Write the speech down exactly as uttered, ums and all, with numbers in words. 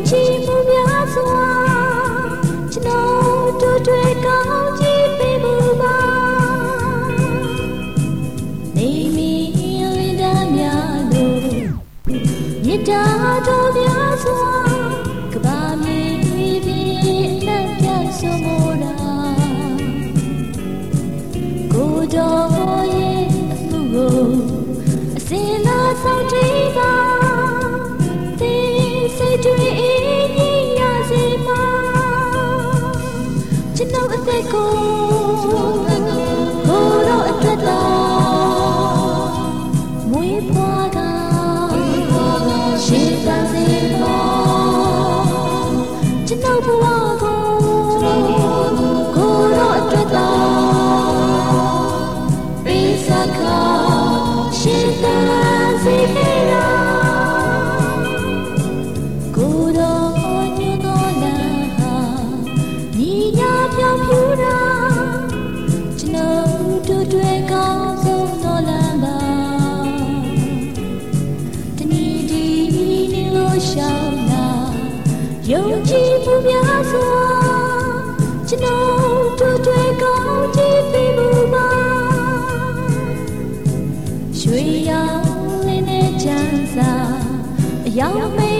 ကြည်မှုများစွာကျွန်တော်တို့တွေကောင်းကြည့်ပေးမှုပါနေမီလင်းသားများလို့မြတ်တာတော်များစွာကဘာမြေပြည်အနက်ပြတ်ဆုံးမတာကိုတော်ရဲ့အမှုကိုအစင်လာဆောင်တည်ပါစိတ်တွေအေးညင်ရစေပါကျွန်တော်အသက်ကိုကိုယ်တော်အတွက်သာမွေးဖွားတာရှိပါစေပါကျွန်တော်ဘဝကိုကိုယ်တော်အတွက်သာပေးစကားရှိပါစေပါယုံကြည်မှုများစွာကျွန်တော်တို့တွေကောင်းကြည့်ပေးမှုပါရွှေရောင်လင်းတဲ့ချမ်းသာအယောင်မေ